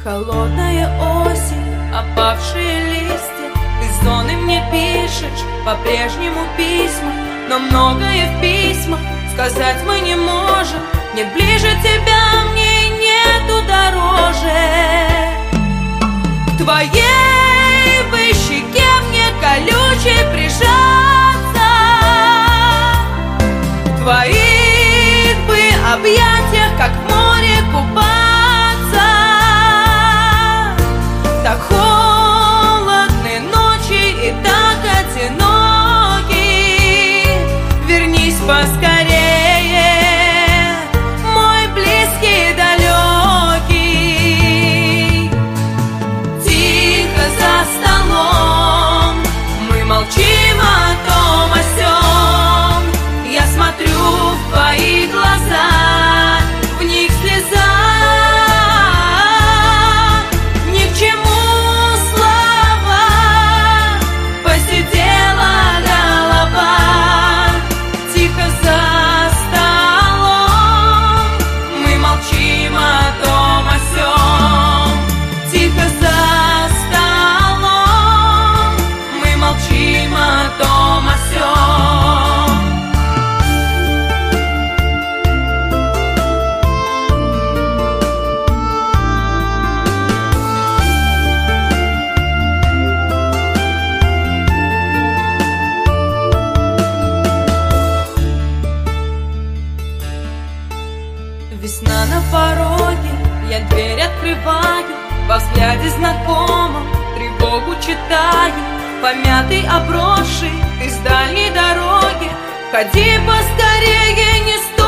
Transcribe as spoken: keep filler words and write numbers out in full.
Холодная осень, опавшие листья. Из зоны мне пишешь по-прежнему письма, но многое в письмах сказать мы не можем. Нет ближе тебя мне нету дороже. К твоей бы щеке мне колючей прижаться, в твоих бы объятиях, как в море, купаться. Так холодны ночи и так одиноки. Вернись поскорее, мой близкий и далекий. Тихо за столом мы молчим о том, о сём. Я смотрю в твои глаза, в них слеза. Весна на пороге, я дверь открываю, во взгляде знакомом тревогу читаю. Помятый, обросший, ты с дальней дороги, входи поскорее, не стой.